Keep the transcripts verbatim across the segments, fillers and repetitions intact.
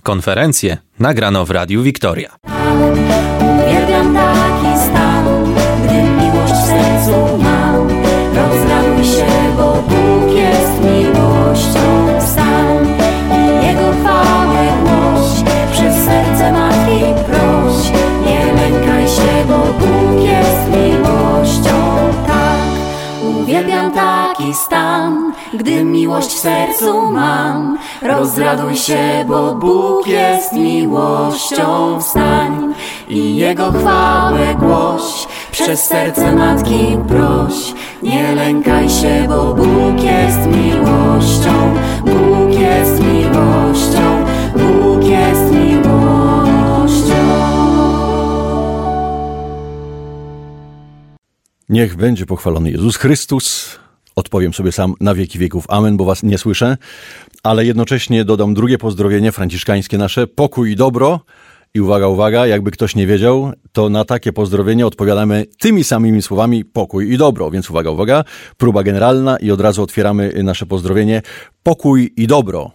Konferencję nagrano w Radiu Wiktoria. Uwielbiam taki stan, gdy miłość w sercu mam. Rozraduj się, bo Bóg jest miłością. Wstań i Jego chwałę głoś, przez serce matki proś. Nie lękaj się, bo Bóg jest miłością. Tak, uwielbiam taki stan, gdy miłość w sercu mam. Rozraduj się, bo Bóg jest miłością. Wstań i Jego chwałę głoś, przez serce matki proś. Nie lękaj się, bo Bóg jest miłością. Bóg jest miłością. Bóg jest miłością. Niech będzie pochwalony Jezus Chrystus. Odpowiem sobie sam na wieki wieków. Amen, bo was nie słyszę. Ale jednocześnie dodam drugie pozdrowienie franciszkańskie nasze. Pokój i dobro. I uwaga, uwaga, jakby ktoś nie wiedział, to na takie pozdrowienie odpowiadamy tymi samymi słowami pokój i dobro. Więc uwaga, uwaga, próba generalna i od razu otwieramy nasze pozdrowienie. Pokój i dobro.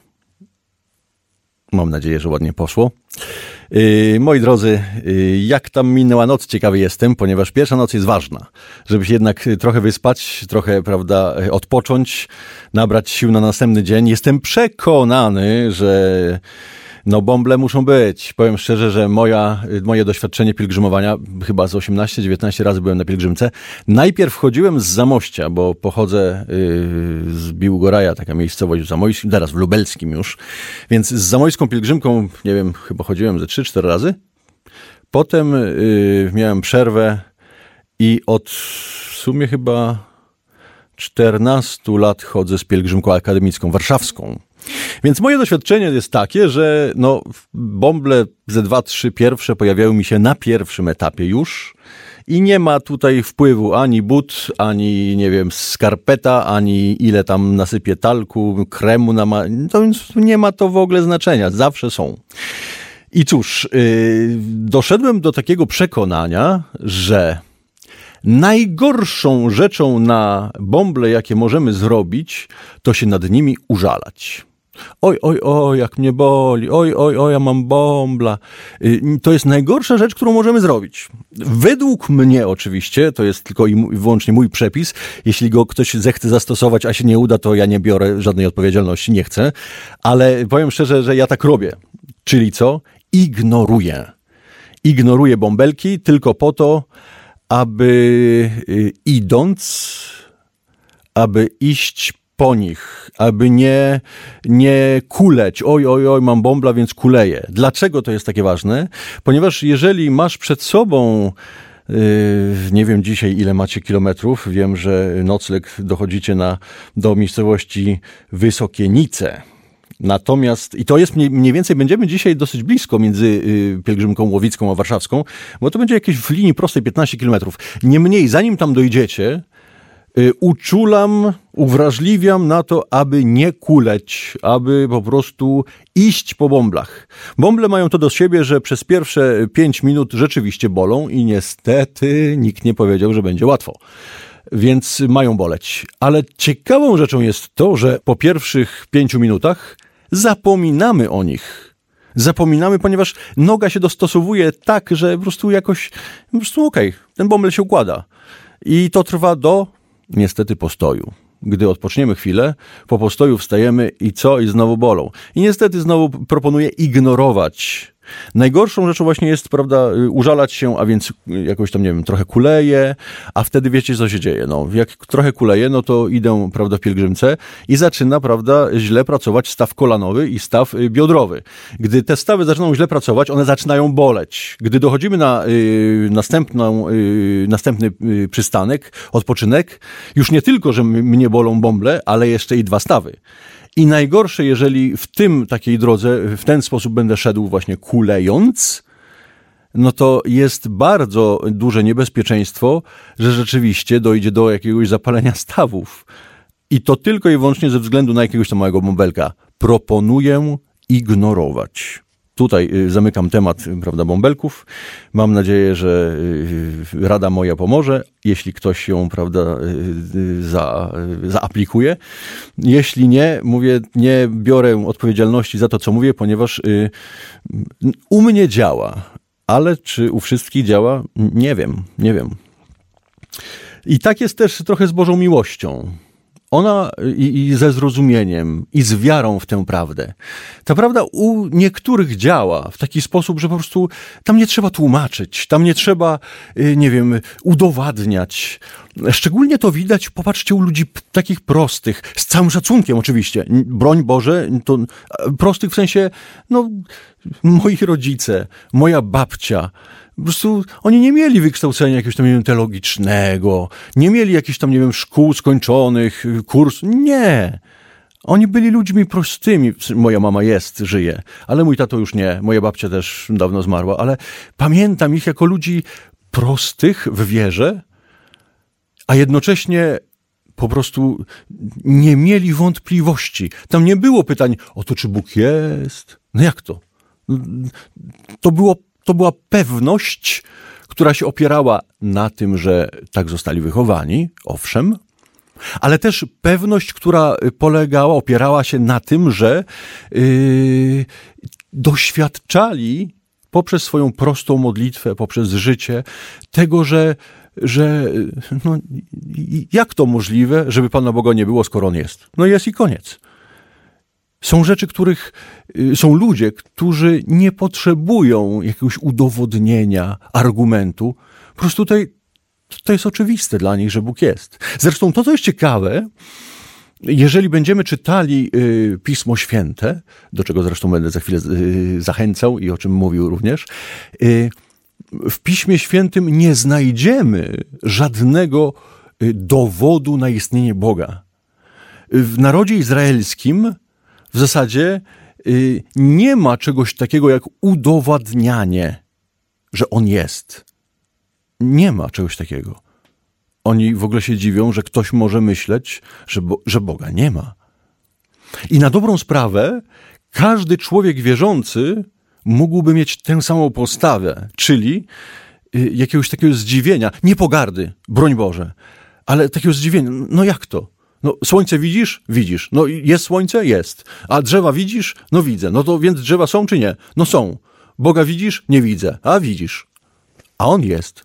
Mam nadzieję, że ładnie poszło. Yy, moi drodzy, yy, jak tam minęła noc? Ciekawy jestem, ponieważ pierwsza noc jest ważna. Żeby się jednak trochę wyspać, trochę, prawda, odpocząć, nabrać sił na następny dzień. Jestem przekonany, że no bąble muszą być. Powiem szczerze, że moja, moje doświadczenie pielgrzymowania, chyba z osiemnaście dziewiętnaście razy byłem na pielgrzymce. Najpierw chodziłem z Zamościa, bo pochodzę yy, z Biłgoraja, taka miejscowość w Zamojskim, teraz w Lubelskim już. Więc z zamojską pielgrzymką, nie wiem, chyba chodziłem ze trzy cztery razy. Potem yy, miałem przerwę i od w sumie chyba czternastu lat chodzę z pielgrzymką akademicką, warszawską. Więc moje doświadczenie jest takie, że no, bąble ze dwa, trzy pierwsze pojawiały mi się na pierwszym etapie już i nie ma tutaj wpływu ani but, ani nie wiem, skarpeta, ani ile tam nasypie talku, kremu, nama... to więc nie ma to w ogóle znaczenia, zawsze są. I cóż, yy, doszedłem do takiego przekonania, że najgorszą rzeczą na bąble, jakie możemy zrobić, to się nad nimi użalać. Oj, oj, oj, jak mnie boli, oj, oj, oj, ja mam bąbla. To jest najgorsza rzecz, którą możemy zrobić. Według mnie oczywiście, to jest tylko i wyłącznie mój przepis, jeśli go ktoś zechce zastosować, a się nie uda, to ja nie biorę żadnej odpowiedzialności, nie chcę, ale powiem szczerze, że ja tak robię. Czyli co? Ignoruję. Ignoruję bąbelki tylko po to, aby idąc, aby iść po nich, aby nie, nie kuleć. Oj, oj, oj, mam bąbla, więc kuleję. Dlaczego to jest takie ważne? Ponieważ jeżeli masz przed sobą, yy, nie wiem dzisiaj ile macie kilometrów, wiem, że nocleg dochodzicie na, do miejscowości Wysokienice. Natomiast, i to jest mniej, mniej więcej, będziemy dzisiaj dosyć blisko między y, pielgrzymką łowicką a warszawską, bo to będzie jakieś w linii prostej piętnaście kilometrów. Niemniej, zanim tam dojdziecie, y, uczulam, uwrażliwiam na to, aby nie kuleć, aby po prostu iść po bąblach. Bąble mają to do siebie, że przez pierwsze pięć minut rzeczywiście bolą i niestety nikt nie powiedział, że będzie łatwo. Więc mają boleć. Ale ciekawą rzeczą jest to, że po pierwszych pięciu minutach zapominamy o nich. Zapominamy, ponieważ noga się dostosowuje tak, że po prostu jakoś, po prostu okej, okay, ten bąbel się układa. I to trwa do, niestety, postoju. Gdy odpoczniemy chwilę, po postoju wstajemy i co? I znowu bolą. I niestety znowu proponuję ignorować. Najgorszą rzeczą właśnie jest, prawda, użalać się, a więc jakoś tam, nie wiem, trochę kuleje, a wtedy wiecie, co się dzieje. No, jak trochę kuleje, no to idę, prawda, w pielgrzymce i zaczyna, prawda, źle pracować staw kolanowy i staw biodrowy. Gdy te stawy zaczynają źle pracować, one zaczynają boleć. Gdy dochodzimy na y, następną, y, następny y, przystanek, odpoczynek, już nie tylko, że mnie bolą bąble, ale jeszcze i dwa stawy. I najgorsze, jeżeli w tym takiej drodze, w ten sposób będę szedł właśnie kulejąc, no to jest bardzo duże niebezpieczeństwo, że rzeczywiście dojdzie do jakiegoś zapalenia stawów. I to tylko i wyłącznie ze względu na jakiegoś tam małego bąbelka. Proponuję ignorować. tutaj zamykam temat, prawda, bąbelków. Mam nadzieję, że rada moja pomoże, jeśli ktoś ją, prawda, za, zaaplikuje. Jeśli nie, mówię, nie biorę odpowiedzialności za to, co mówię, ponieważ u mnie działa, ale czy u wszystkich działa? Nie wiem, nie wiem. I tak jest też trochę z Bożą miłością. Ona i, i ze zrozumieniem, i z wiarą w tę prawdę. Ta prawda u niektórych działa w taki sposób, że po prostu tam nie trzeba tłumaczyć, tam nie trzeba, nie wiem, udowadniać. Szczególnie to widać, popatrzcie, u ludzi takich prostych, z całym szacunkiem oczywiście, broń Boże, to prostych w sensie, no, moi rodzice, moja babcia. Po prostu oni nie mieli wykształcenia jakiegoś tam, nie wiem, teologicznego, nie mieli jakichś tam, nie wiem, szkół skończonych, kursów. Nie. Oni byli ludźmi prostymi. Moja mama jest, żyje, ale mój tato już nie. Moja babcia też dawno zmarła, ale pamiętam ich jako ludzi prostych w wierze, a jednocześnie po prostu nie mieli wątpliwości. Tam nie było pytań o to, czy Bóg jest. No jak to? To było To była pewność, która się opierała na tym, że tak zostali wychowani, owszem, ale też pewność, która polegała, opierała się na tym, że yy, doświadczali poprzez swoją prostą modlitwę, poprzez życie tego, że, że no, jak to możliwe, żeby Pana Boga nie było, skoro On jest? No jest i koniec. Są rzeczy, których, są ludzie, którzy nie potrzebują jakiegoś udowodnienia, argumentu. Po prostu tutaj, to jest oczywiste dla nich, że Bóg jest. Zresztą to, co jest ciekawe, jeżeli będziemy czytali y, Pismo Święte, do czego zresztą będę za chwilę y, zachęcał i o czym mówił również, y, w Piśmie Świętym nie znajdziemy żadnego y, dowodu na istnienie Boga. W narodzie izraelskim w zasadzie y, nie ma czegoś takiego jak udowadnianie, że On jest. Nie ma czegoś takiego. Oni w ogóle się dziwią, że ktoś może myśleć, że, bo, że Boga nie ma. I na dobrą sprawę każdy człowiek wierzący mógłby mieć tę samą postawę, czyli y, jakiegoś takiego zdziwienia, nie pogardy, broń Boże, ale takiego zdziwienia. No jak to? No, słońce widzisz? Widzisz. No, jest słońce? Jest. A drzewa widzisz? No, widzę. No to więc drzewa są czy nie? No, są. Boga widzisz? Nie widzę. A widzisz. A On jest.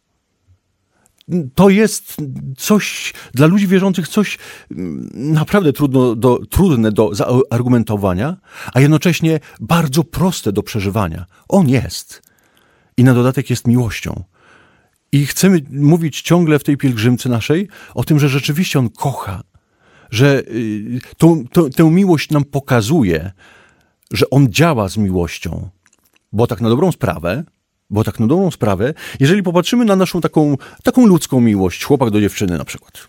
To jest coś, dla ludzi wierzących coś naprawdę trudno do, trudne do zaargumentowania, a jednocześnie bardzo proste do przeżywania. On jest. I na dodatek jest miłością. I chcemy mówić ciągle w tej pielgrzymce naszej o tym, że rzeczywiście On kocha. Że tą, tą, tę miłość nam pokazuje, że On działa z miłością. Bo tak na dobrą sprawę, bo tak na dobrą sprawę, jeżeli popatrzymy na naszą taką, taką ludzką miłość, chłopak do dziewczyny na przykład,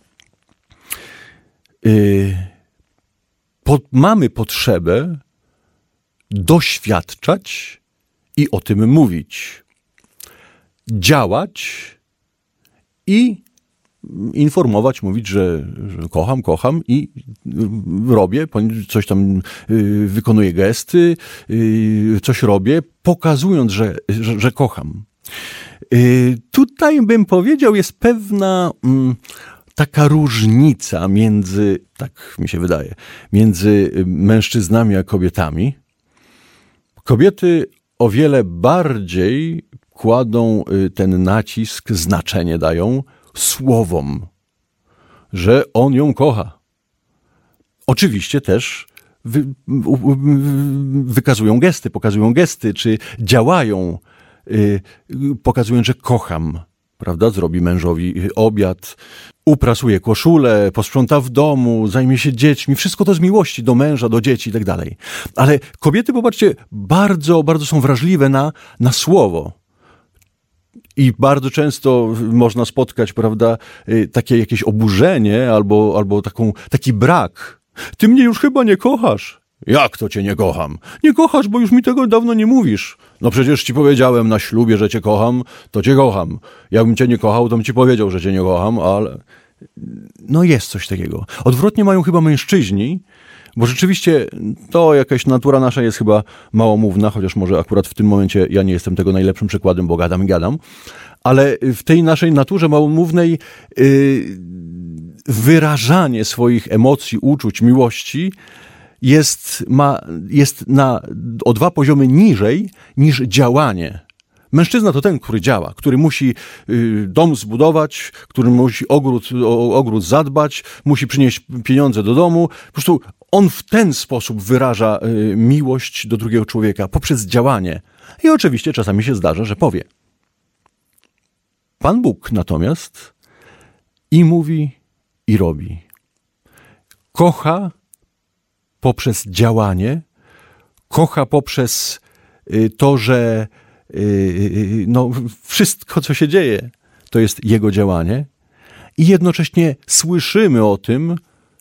yy, po, mamy potrzebę doświadczać i o tym mówić, działać i informować, mówić, że, że kocham, kocham i robię, coś tam y, wykonuję gesty, y, coś robię, pokazując, że, że, że kocham. Y, tutaj bym powiedział, jest pewna mm, taka różnica między, tak mi się wydaje, między mężczyznami a kobietami. Kobiety o wiele bardziej kładą ten nacisk, znaczenie dają słowom, że On ją kocha. Oczywiście też wy, wykazują gesty, pokazują gesty, czy działają, y, pokazując, że kocham. Prawda? Zrobi mężowi obiad, uprasuje koszulę, posprząta w domu, zajmie się dziećmi. Wszystko to z miłości do męża, do dzieci i tak dalej. Ale kobiety, popatrzcie, bardzo, bardzo są wrażliwe na, na słowo. I bardzo często można spotkać, prawda, takie jakieś oburzenie albo, albo taką, taki brak. Ty mnie już chyba nie kochasz. Jak to cię nie kocham? Nie kochasz, bo już mi tego dawno nie mówisz. No przecież ci powiedziałem na ślubie, że cię kocham, to cię kocham. Jakbym cię nie kochał, to bym ci powiedział, że cię nie kocham, ale... No jest coś takiego. Odwrotnie mają chyba mężczyźni, Bo rzeczywiście to jakaś natura nasza jest chyba małomówna, chociaż może akurat w tym momencie ja nie jestem tego najlepszym przykładem, bo gadam i gadam, ale w tej naszej naturze małomównej yy, wyrażanie swoich emocji, uczuć, miłości jest, ma, jest na, o dwa poziomy niżej niż działanie. Mężczyzna to ten, który działa, który musi y, dom zbudować, który musi ogród, o ogród zadbać, musi przynieść pieniądze do domu. Po prostu on w ten sposób wyraża y, miłość do drugiego człowieka, poprzez działanie. I oczywiście czasami się zdarza, że powie. Pan Bóg natomiast i mówi, i robi. Kocha poprzez działanie, kocha poprzez y, to, że no, wszystko, co się dzieje, to jest Jego działanie i jednocześnie słyszymy o tym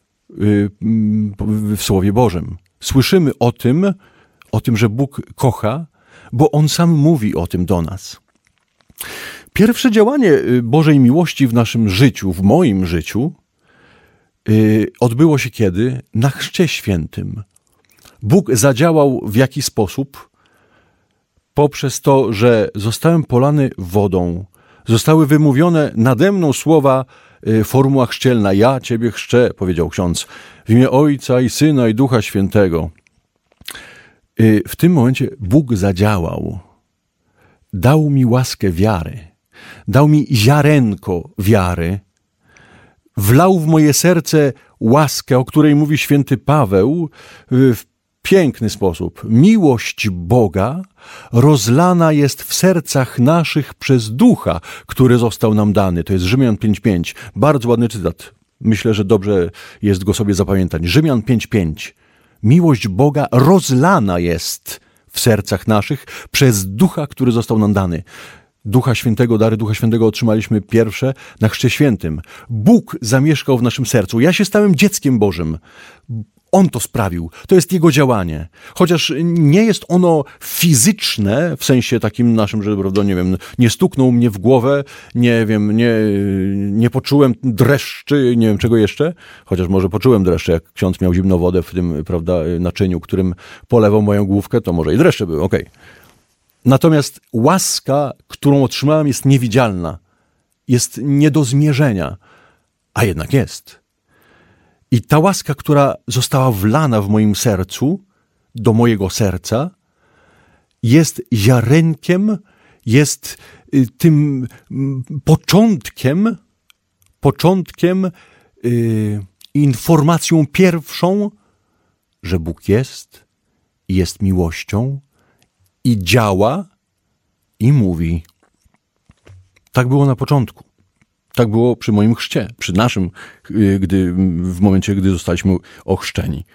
w Słowie Bożym. Słyszymy o tym, o tym, że Bóg kocha, bo On sam mówi o tym do nas. Pierwsze działanie Bożej miłości w naszym życiu, w moim życiu, odbyło się kiedy? Na Chrzcie Świętym. Bóg zadziałał w jaki sposób? Poprzez to, że zostałem polany wodą, zostały wymówione nade mną słowa, y, formuła chrzcielna. Ja Ciebie chrzczę, powiedział ksiądz, w imię Ojca i Syna i Ducha Świętego. Y, w tym momencie Bóg zadziałał. Dał mi łaskę wiary. Dał mi ziarenko wiary. Wlał w moje serce łaskę, o której mówi święty Paweł y, w piękny sposób. Miłość Boga rozlana jest w sercach naszych przez Ducha, który został nam dany. To jest Rzymian pięć pięć. Bardzo ładny cytat. Myślę, że dobrze jest go sobie zapamiętać. Rzymian pięć pięć. Miłość Boga rozlana jest w sercach naszych przez Ducha, który został nam dany. Ducha Świętego, dary Ducha Świętego otrzymaliśmy pierwsze na Chrzcie Świętym. Bóg zamieszkał w naszym sercu. Ja się stałem dzieckiem Bożym. On to sprawił. To jest Jego działanie. Chociaż nie jest ono fizyczne, w sensie takim naszym, że, prawda, nie wiem, nie stuknął mnie w głowę, nie wiem, nie, nie poczułem dreszczy, nie wiem czego jeszcze, chociaż może poczułem dreszcze, jak ksiądz miał zimną wodę w tym, prawda, naczyniu, którym polewał moją główkę, to może i dreszcze były, okej. Okay. Natomiast łaska, którą otrzymałem, jest niewidzialna, jest nie do zmierzenia, a jednak jest. I ta łaska, która została wlana w moim sercu, do mojego serca, jest ziarenkiem, jest tym początkiem, początkiem, yy, informacją pierwszą, że Bóg jest i jest miłością i działa i mówi. Tak było na początku. Tak było przy moim chrzcie, przy naszym, gdy, w momencie, gdy zostaliśmy ochrzczeni.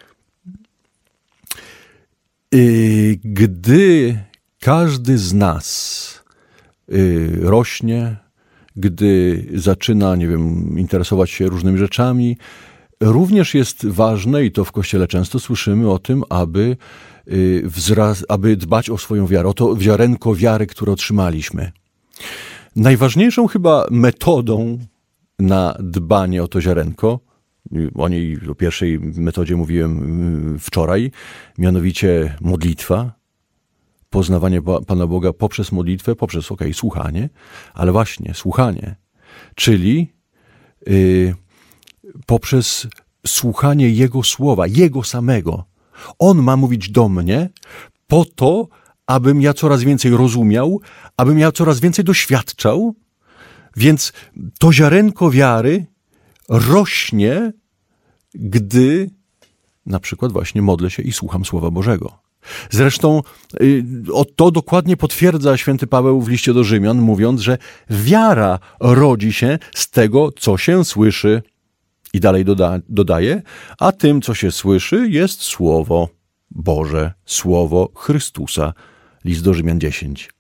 Gdy każdy z nas rośnie, gdy zaczyna, nie wiem, interesować się różnymi rzeczami, również jest ważne, i to w Kościele często słyszymy o tym, aby, wzraz, aby dbać o swoją wiarę, o to ziarenko wiary, które otrzymaliśmy. Najważniejszą chyba metodą na dbanie o to ziarenko, o niej, o pierwszej metodzie mówiłem wczoraj, mianowicie modlitwa, poznawanie Pana Boga poprzez modlitwę, poprzez, okej, okay, słuchanie, ale właśnie słuchanie, czyli yy, poprzez słuchanie Jego słowa, Jego samego. On ma mówić do mnie po to, abym ja coraz więcej rozumiał, abym ja coraz więcej doświadczał, więc to ziarenko wiary rośnie, gdy na przykład właśnie modlę się i słucham Słowa Bożego. Zresztą o to dokładnie potwierdza święty Paweł w liście do Rzymian, mówiąc, że wiara rodzi się z tego, co się słyszy. I dalej doda, dodaje, a tym, co się słyszy, jest Słowo Boże, Słowo Chrystusa. List do Rzymian dziesięć.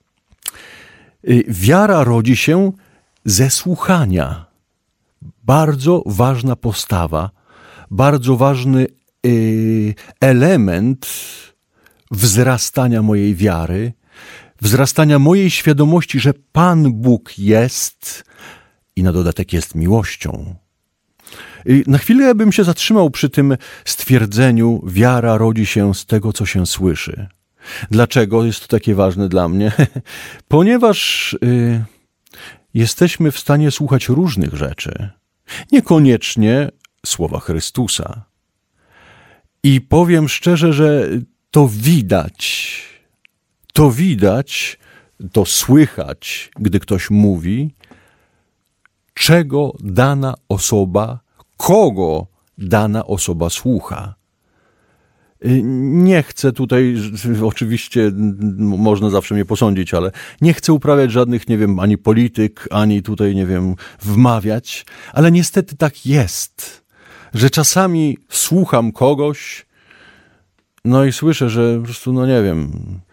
Wiara rodzi się ze słuchania. Bardzo ważna postawa, bardzo ważny yy, element wzrastania mojej wiary, wzrastania mojej świadomości, że Pan Bóg jest i na dodatek jest miłością. Na chwilę bym się zatrzymał przy tym stwierdzeniu: wiara rodzi się z tego, co się słyszy. Dlaczego jest to takie ważne dla mnie? Ponieważ y, jesteśmy w stanie słuchać różnych rzeczy, niekoniecznie słowa Chrystusa. I powiem szczerze, że to widać, to widać, to słychać, gdy ktoś mówi, czego dana osoba, kogo dana osoba słucha. Nie chcę tutaj, oczywiście można zawsze mnie posądzić, ale nie chcę uprawiać żadnych, nie wiem, ani polityk, ani tutaj, nie wiem, wmawiać, ale niestety tak jest, że czasami słucham kogoś, no i słyszę, że po prostu, no nie wiem,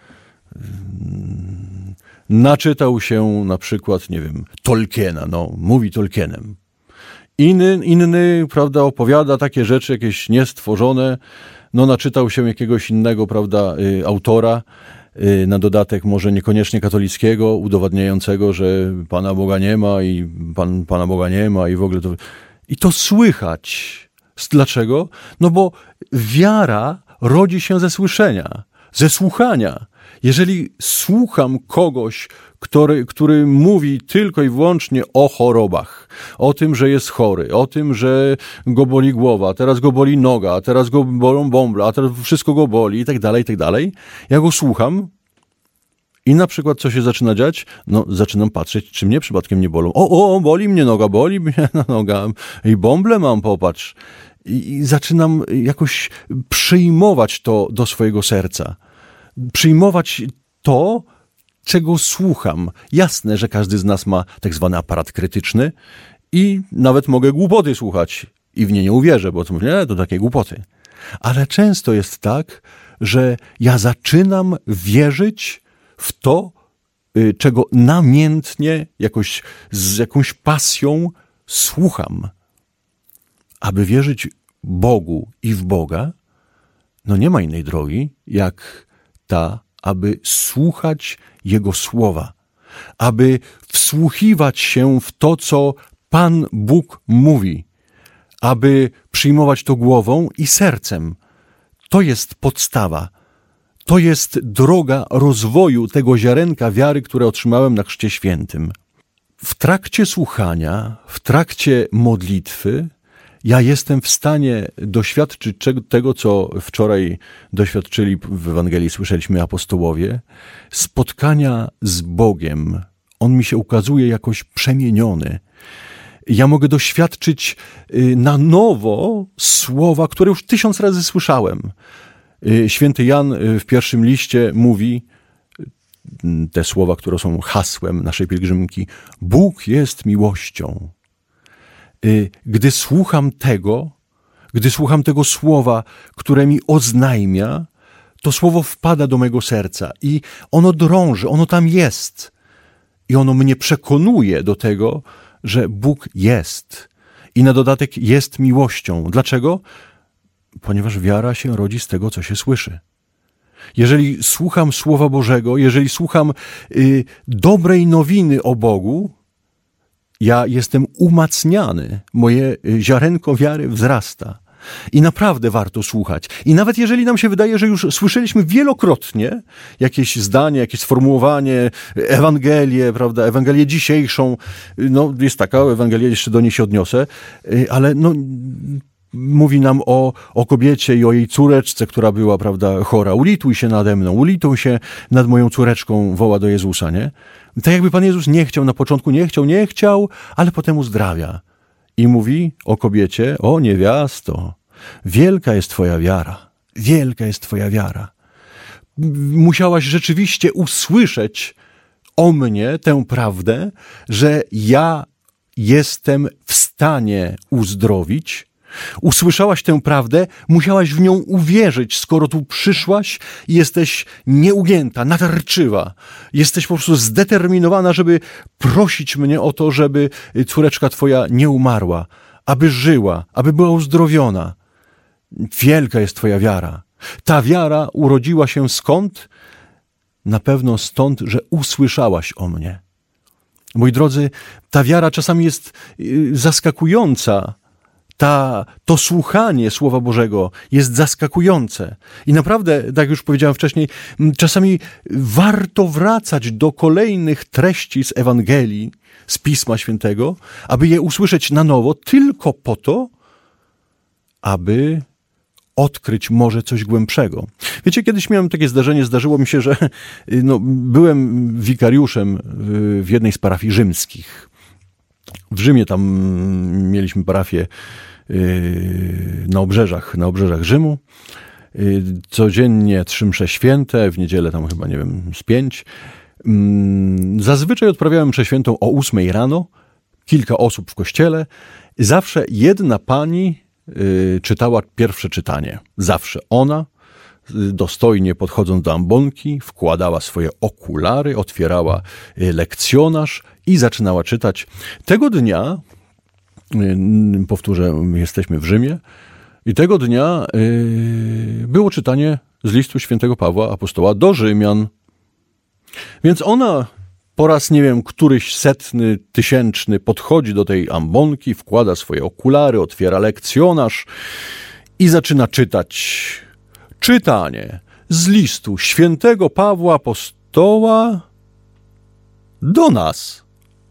naczytał się na przykład, nie wiem, Tolkiena, no, mówi Tolkienem. Inny, inny, prawda, opowiada takie rzeczy, jakieś niestworzone, no naczytał się jakiegoś innego, prawda, y, autora, y, na dodatek może niekoniecznie katolickiego, udowadniającego, że Pana Boga nie ma i Pan, Pana Boga nie ma i w ogóle to... I to słychać. Dlaczego? No bo wiara rodzi się ze słyszenia, ze słuchania. Jeżeli słucham kogoś, który, który mówi tylko i wyłącznie o chorobach, o tym, że jest chory, o tym, że go boli głowa, teraz go boli noga, teraz go bolą bąble, a teraz wszystko go boli i tak dalej, i tak dalej, ja go słucham i na przykład co się zaczyna dziać? No zaczynam patrzeć, czy mnie przypadkiem nie bolą. O, o, boli mnie noga, boli mnie noga i bąble mam, popatrz. I, i zaczynam jakoś przyjmować to do swojego serca. Przyjmować to, czego słucham. Jasne, że każdy z nas ma tak zwany aparat krytyczny i nawet mogę głupoty słuchać i w nie nie uwierzę, bo to mówię, nie, to takie głupoty. Ale często jest tak, że ja zaczynam wierzyć w to, czego namiętnie, jakoś z jakąś pasją słucham. Aby wierzyć Bogu i w Boga, no nie ma innej drogi, jak ta, aby słuchać Jego słowa, aby wsłuchiwać się w to, co Pan Bóg mówi, aby przyjmować to głową i sercem. To jest podstawa. To jest droga rozwoju tego ziarenka wiary, które otrzymałem na Chrzcie Świętym. W trakcie słuchania, w trakcie modlitwy, ja jestem w stanie doświadczyć tego, co wczoraj doświadczyli w Ewangelii, słyszeliśmy apostołowie, spotkania z Bogiem. On mi się ukazuje jakoś przemieniony. Ja mogę doświadczyć na nowo słowa, które już tysiąc razy słyszałem. Święty Jan w pierwszym liście mówi te słowa, które są hasłem naszej pielgrzymki: Bóg jest miłością. Gdy słucham tego, gdy słucham tego słowa, które mi oznajmia, to słowo wpada do mego serca i ono drąży, ono tam jest. I ono mnie przekonuje do tego, że Bóg jest. I na dodatek jest miłością. Dlaczego? Ponieważ wiara się rodzi z tego, co się słyszy. Jeżeli słucham Słowa Bożego, jeżeli słucham y, dobrej nowiny o Bogu, ja jestem umacniany, moje ziarenko wiary wzrasta. I naprawdę warto słuchać. I nawet jeżeli nam się wydaje, że już słyszeliśmy wielokrotnie jakieś zdanie, jakieś sformułowanie, Ewangelię, prawda, Ewangelię dzisiejszą, no jest taka, Ewangelia, jeszcze do niej się odniosę, ale no mówi nam o, o kobiecie i o jej córeczce, która była, prawda, chora. Ulituj się nade mną, ulituj się nad moją córeczką, woła do Jezusa, nie? Tak jakby Pan Jezus nie chciał, na początku nie chciał, nie chciał, ale potem uzdrawia. I mówi o kobiecie: o niewiasto, wielka jest twoja wiara, wielka jest twoja wiara. Musiałaś rzeczywiście usłyszeć o mnie tę prawdę, że ja jestem w stanie uzdrowić. Usłyszałaś tę prawdę, musiałaś w nią uwierzyć, skoro tu przyszłaś i jesteś nieugięta, natarczywa. Jesteś po prostu zdeterminowana, żeby prosić mnie o to, żeby córeczka twoja nie umarła, aby żyła, aby była uzdrowiona. Wielka jest twoja wiara. Ta wiara urodziła się skąd? Na pewno stąd, że usłyszałaś o mnie. Moi drodzy, ta wiara czasami jest zaskakująca, ta, to słuchanie Słowa Bożego jest zaskakujące. I naprawdę, tak jak już powiedziałem wcześniej, czasami warto wracać do kolejnych treści z Ewangelii, z Pisma Świętego, aby je usłyszeć na nowo, tylko po to, aby odkryć może coś głębszego. Wiecie, kiedyś miałem takie zdarzenie, zdarzyło mi się, że no, byłem wikariuszem w jednej z parafii rzymskich. W Rzymie tam mieliśmy parafię na obrzeżach, na obrzeżach Rzymu. Codziennie trzy msze święte, w niedzielę tam chyba, nie wiem, z pięć. Zazwyczaj odprawiałem mszę świętą o ósmej rano, kilka osób w kościele. Zawsze jedna pani czytała pierwsze czytanie. Zawsze ona, dostojnie podchodząc do ambonki, wkładała swoje okulary, otwierała lekcjonarz i zaczynała czytać. Tego dnia, powtórzę, jesteśmy w Rzymie, i tego dnia było czytanie z listu świętego Pawła, apostoła do Rzymian. Więc ona po raz, nie wiem, któryś setny, tysięczny podchodzi do tej ambonki, wkłada swoje okulary, otwiera lekcjonarz i zaczyna czytać. Czytanie z listu świętego Pawła apostoła do nas.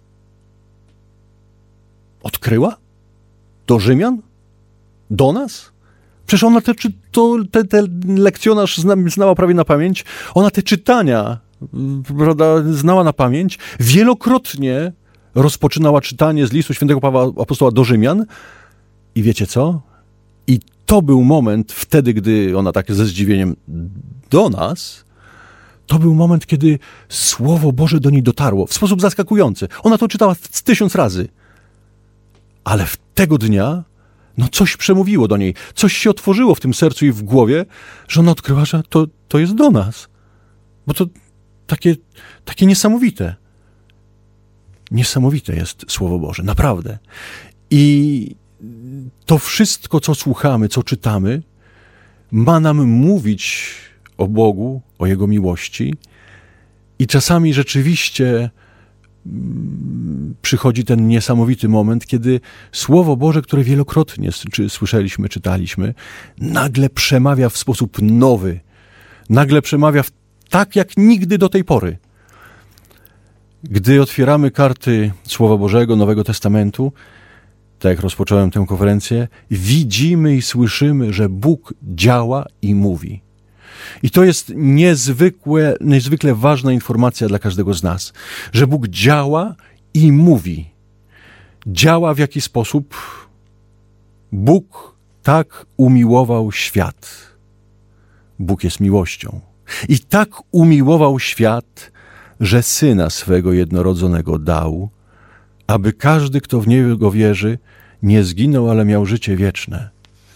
Odkryła? Do Rzymian? Do nas? Przecież ona te, to, te, te lekcjonarz zna, znała prawie na pamięć. Ona te czytania, prawda, znała na pamięć. Wielokrotnie rozpoczynała czytanie z listu świętego Pawła apostoła do Rzymian. I wiecie co? I to był moment wtedy, gdy ona tak ze zdziwieniem do nas, to był moment, kiedy Słowo Boże do niej dotarło w sposób zaskakujący. Ona to czytała z tysiąc razy. Ale w tego dnia no coś przemówiło do niej, coś się otworzyło w tym sercu i w głowie, że ona odkryła, że to, to jest do nas. Bo to takie, takie niesamowite. Niesamowite jest Słowo Boże, naprawdę. I to wszystko, co słuchamy, co czytamy, ma nam mówić o Bogu, o Jego miłości. I czasami rzeczywiście przychodzi ten niesamowity moment, kiedy Słowo Boże, które wielokrotnie czy słyszeliśmy, czytaliśmy, nagle przemawia w sposób nowy. Nagle przemawia w, tak, jak nigdy do tej pory. Gdy otwieramy karty Słowa Bożego, Nowego Testamentu, tak jak rozpocząłem tę konferencję, widzimy i słyszymy, że Bóg działa i mówi. I to jest niezwykłe, niezwykle ważna informacja dla każdego z nas, że Bóg działa i mówi. Działa w jaki sposób? Bóg tak umiłował świat. Bóg jest miłością. I tak umiłował świat, że Syna swego jednorodzonego dał, aby każdy, kto w Niego wierzy, nie zginął, ale miał życie wieczne.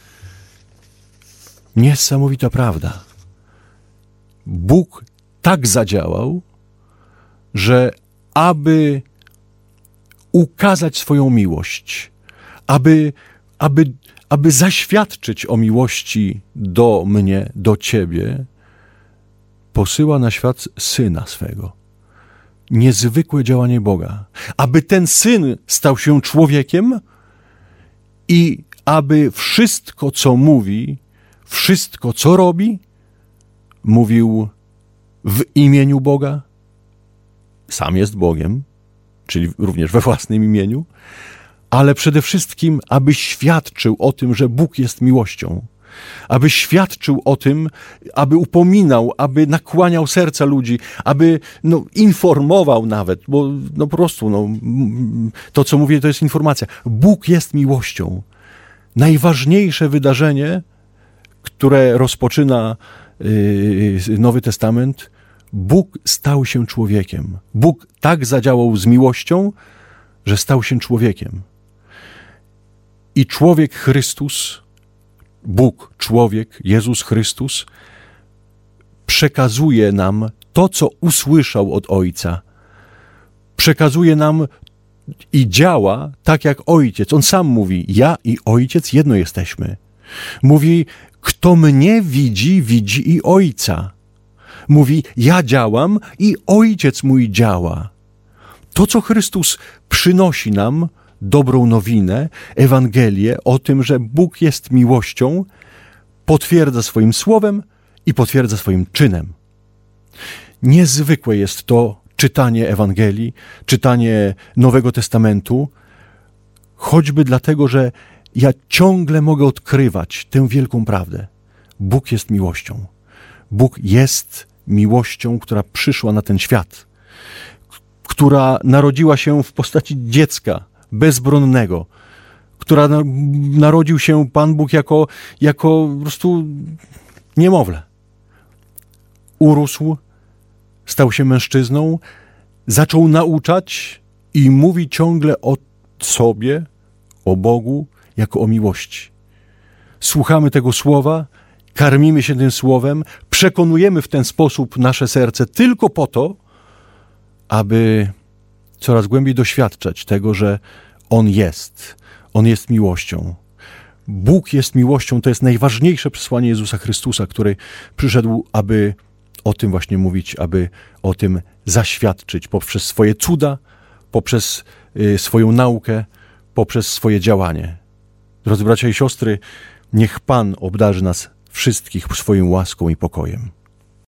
Niesamowita prawda. Bóg tak zadziałał, że aby ukazać swoją miłość, aby, aby, aby zaświadczyć o miłości do mnie, do Ciebie, posyła na świat Syna swego. Niezwykłe działanie Boga. Aby ten Syn stał się człowiekiem i aby wszystko, co mówi, wszystko, co robi, mówił w imieniu Boga. Sam jest Bogiem, czyli również we własnym imieniu, ale przede wszystkim, aby świadczył o tym, że Bóg jest miłością. Aby świadczył o tym, aby upominał, aby nakłaniał serca ludzi, aby no, informował nawet, bo no, po prostu no, to, co mówię, to jest informacja. Bóg jest miłością. Najważniejsze wydarzenie, które rozpoczyna yy, Nowy Testament, Bóg stał się człowiekiem. Bóg tak zadziałał z miłością, że stał się człowiekiem. I człowiek Chrystus, Bóg, człowiek, Jezus Chrystus, przekazuje nam to, co usłyszał od Ojca. Przekazuje nam i działa tak jak Ojciec. On sam mówi, ja i Ojciec jedno jesteśmy. Mówi, kto mnie widzi, widzi i Ojca. Mówi, ja działam i Ojciec mój działa. To, co Chrystus przynosi nam dobrą nowinę, Ewangelię o tym, że Bóg jest miłością, potwierdza swoim słowem i potwierdza swoim czynem. Niezwykłe jest to czytanie Ewangelii, czytanie Nowego Testamentu, choćby dlatego, że ja ciągle mogę odkrywać tę wielką prawdę. Bóg jest miłością. Bóg jest miłością, która przyszła na ten świat, która narodziła się w postaci dziecka bezbronnego, która narodził się Pan Bóg jako, jako po prostu niemowlę. Urósł, stał się mężczyzną, zaczął nauczać i mówi ciągle o sobie, o Bogu, jako o miłości. Słuchamy tego słowa, karmimy się tym słowem, przekonujemy w ten sposób nasze serce tylko po to, aby coraz głębiej doświadczać tego, że On jest. On jest miłością. Bóg jest miłością. To jest najważniejsze przesłanie Jezusa Chrystusa, który przyszedł, aby o tym właśnie mówić, aby o tym zaświadczyć poprzez swoje cuda, poprzez y, swoją naukę, poprzez swoje działanie. Drodzy bracia i siostry, niech Pan obdarzy nas wszystkich swoją łaską i pokojem.